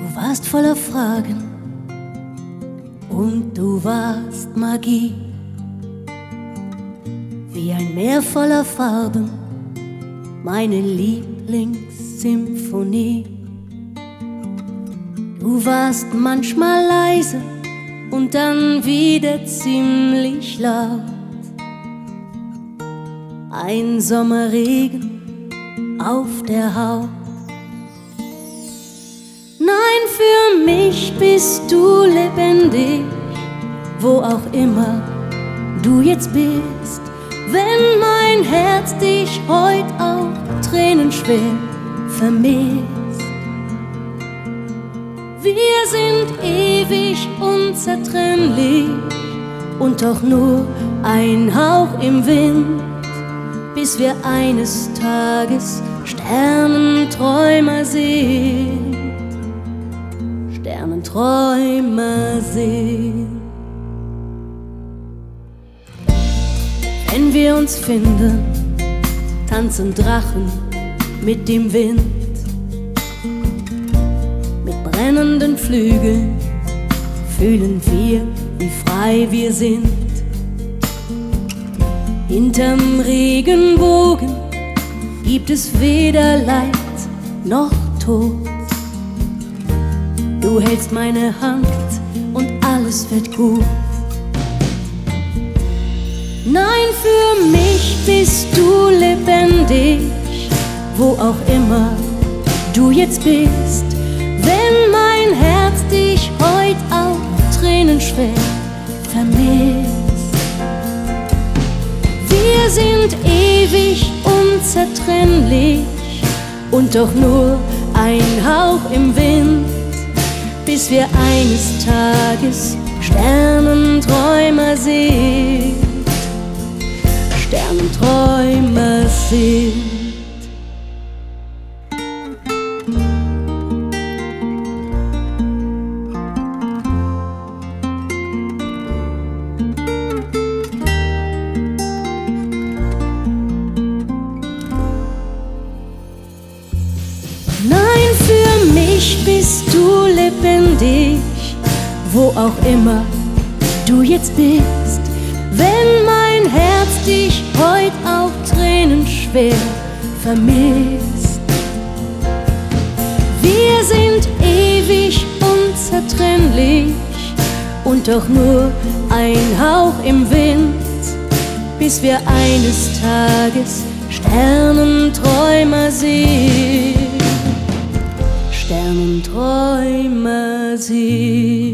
warst voller Fragen und du warst Magie, wie ein Meer voller Farben, meine Lieblingssymphonie. Du warst manchmal leise und dann wieder ziemlich laut, ein Sommerregen auf der Haut. Nein, für mich bist du lebendig, wo auch immer du jetzt bist. Wenn mein Herz dich heut auch tränenschwer vermisst. Wir sind ewig unzertrennlich und doch nur ein Hauch im Wind, bis wir eines Tages Sternenträumer sind. Sternenträumer sind. Wenn wir uns finden, tanzen Drachen mit dem Wind. Mit brennenden Flügeln fühlen wir, wie frei wir sind. Hinterm Regenbogen gibt es weder Leid noch Tod. Du hältst meine Hand und alles wird gut. Nein, für mich bist du lebendig, wo auch immer du jetzt bist. Wenn mein Herz dich heut auch tränenschwer vermisst. Wir sind ewig unzertrennlich und doch nur ein Hauch im Wind, bis wir eines Tages Sternenträumer sind. Sternenträumer sind. Nein, für mich bist du lebendig, wo auch immer du jetzt bist. Wenn mein Herz dich heut auch tränenschwer vermisst. Wir sind ewig unzertrennlich und doch nur ein Hauch im Wind, bis wir eines Tages Sternenträumer sind. Sternenträumer sind.